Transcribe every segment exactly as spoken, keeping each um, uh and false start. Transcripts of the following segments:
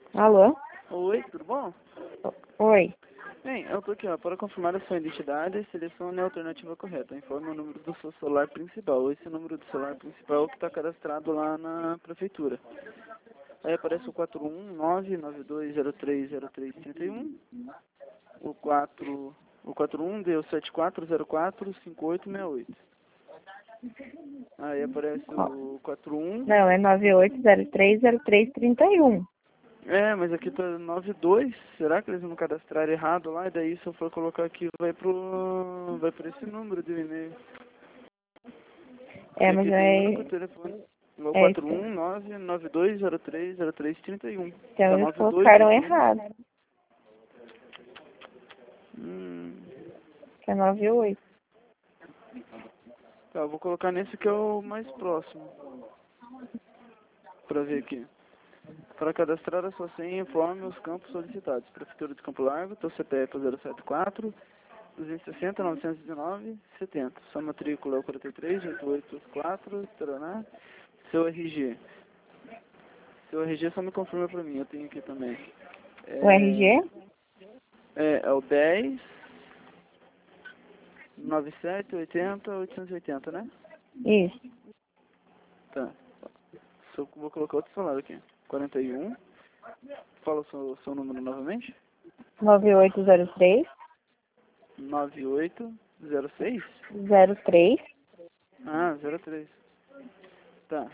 Alô? Oi, tudo bom? Oi. Bem, eu tô aqui, ó, para confirmar a sua identidade, selecione a alternativa correta. Informe o número do seu celular principal. Esse número do celular principal é o que está cadastrado lá na prefeitura. Aí aparece o quatro um nove nove dois zero três zero três três um, o quatro, o quatro um deu sete quatro zero quatro cinco oito seis oito. Aí aparece o quatro um. Não, é nove oito zero três zero três três um. É, mas aqui tá nove dois. Será que eles vão cadastrar errado lá? E daí se eu for colocar aqui vai pro. Vai por esse número de e-mail. É, mas Aqui tem um único é, telefone. É o é quatro isso. um nove nove dois zero três zero três três um. Então Tá eles nove dois colocaram aqui. errado. Hum. Que é nove oito. Tá, eu vou colocar nesse que é o mais próximo. Pra ver aqui. Para cadastrar a sua senha, informe os campos solicitados. Prefeitura de Campo Largo, teu C P F zero sete quatro duzentos e sessenta novecentos e dezenove setenta. Sua matrícula é o quarenta e três oito oito quatro, taraná. Seu R G. Seu R G só me confirma pra mim, eu tenho aqui também. É, O R G? é, é o dez noventa e sete oitenta oitocentos e oitenta, né? Isso. Tá. Só vou colocar outro celular aqui. quarenta e um. Fala o seu, seu número novamente. nove oito zero três nove oito zero seis. zero três Ah, zero três. Tá.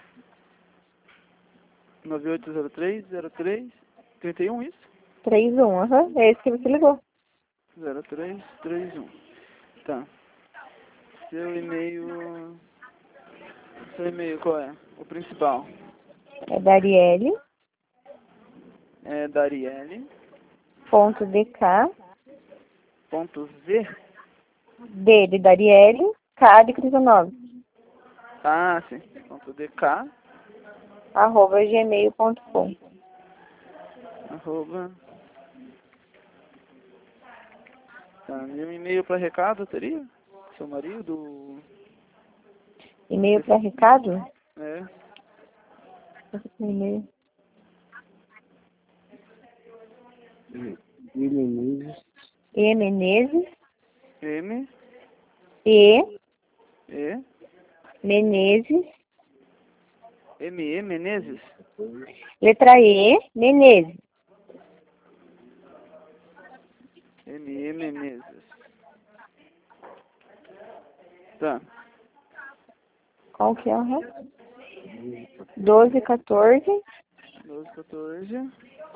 nove oito zero três zero três trinta e um, isso? três um. Aham, é esse que você ligou. zero três três um. Tá. Seu e-mail. Seu e-mail qual é? O principal. É Darielle, É Darielle. ponto DK, Ponto Z. D de Darielle, K de Crisonove, Ah, sim. Ponto DK. arroba gmail ponto com. Arroba. Tá. Meu e-mail para recado teria? Seu marido? E-mail para recado? É. E-mail. E Menezes, M. E E. Menezes, M. E. Menezes. letra E, Menezes. M. E. Menezes. Tá. Qual que é o resto? doze quatorze, doze quatorze.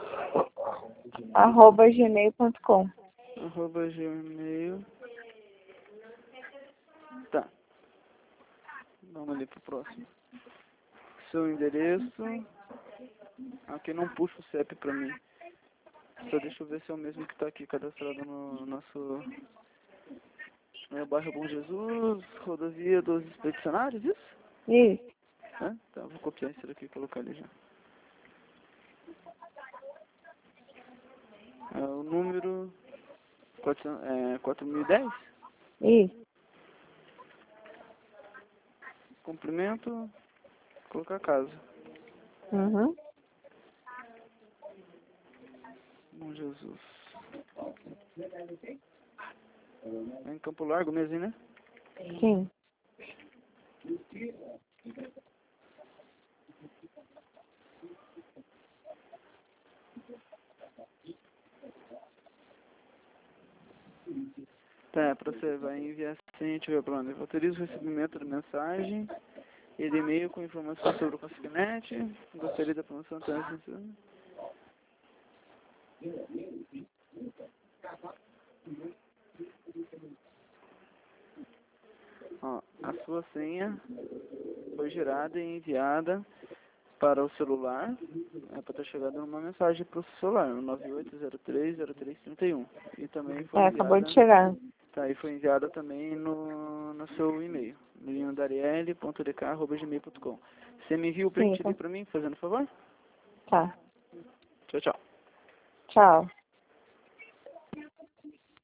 arroba gmail ponto com. Arroba gmail. Tá. Vamos ali pro próximo. Seu endereço. Aqui não puxa o C E P pra mim. Só deixa eu ver se é o mesmo que tá aqui cadastrado no nosso. É, bairro Bom Jesus, rodovia dos Expedicionários, isso? Isso. É? Tá, vou copiar isso daqui e colocar ali já. É o número quatrocentos, é, quatro mil e dez. Isso. Comprimento, colocar casa. Uhum. Bom Jesus. É em Campo Largo mesmo, hein, né? Sim. Tá, pra você vai enviar sem tiver plano. Eu autorizo o recebimento da mensagem e de e-mail com informações sobre o Consignet. Gostaria da promoção transmissão. Ó, a sua senha foi gerada e enviada para o celular. É para ter chegado uma mensagem para o celular, no nove oito zero três zero três três um. E também foi É, acabou de enviada. chegar. Tá, e foi enviada também no, no seu e-mail, no darielle ponto d k arroba gmail ponto com. Você me envia o Sim, print tá. ali pra mim, fazendo favor? Tá. Tchau, tchau. Tchau.